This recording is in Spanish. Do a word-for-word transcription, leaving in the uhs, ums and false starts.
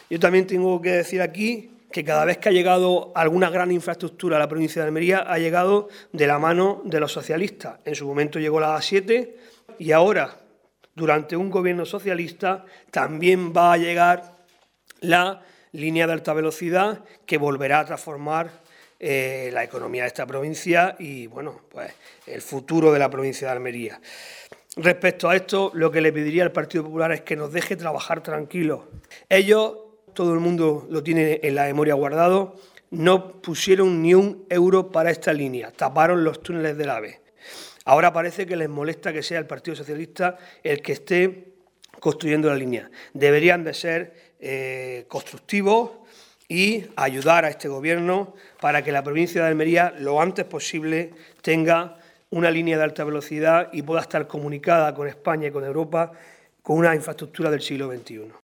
Yo también tengo que decir aquí que cada vez que ha llegado alguna gran infraestructura a la provincia de Almería ha llegado de la mano de los socialistas. En su momento llegó la A siete y ahora, durante un gobierno socialista, también va a llegar la línea de alta velocidad que volverá a transformar eh, la economía de esta provincia y, bueno, pues el futuro de la provincia de Almería. Respecto a esto, lo que le pediría al Partido Popular es que nos deje trabajar tranquilos. Ellos, todo el mundo lo tiene en la memoria guardado, no pusieron ni un euro para esta línea, taparon los túneles del AVE. Ahora parece que les molesta que sea el Partido Socialista el que esté construyendo la línea. Deberían de ser eh, constructivos y ayudar a este Gobierno para que la provincia de Almería lo antes posible tenga una línea de alta velocidad y pueda estar comunicada con España y con Europa con una infraestructura del siglo veintiuno.